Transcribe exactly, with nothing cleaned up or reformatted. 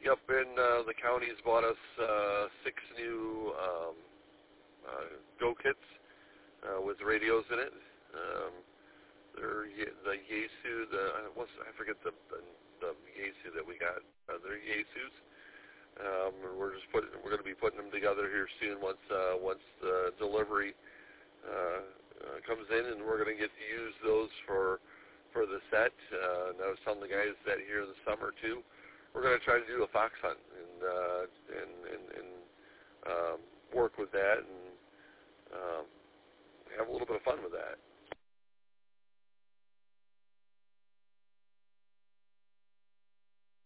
Yep, and uh, the county's bought us uh, six new um, uh, Go kits uh, with radios in it. Um, they're the Yaesu, the what's I forget the the, the Yaesu that we got. Uh, they're Yaesus. Um, we're just putting we're going to be putting them together here soon once uh, once the delivery uh, uh, comes in, and we're going to get to use those for for the set. Uh, and I was telling the guys that here this summer too. We're going to try to do a fox hunt and uh, and and, and um, work with that and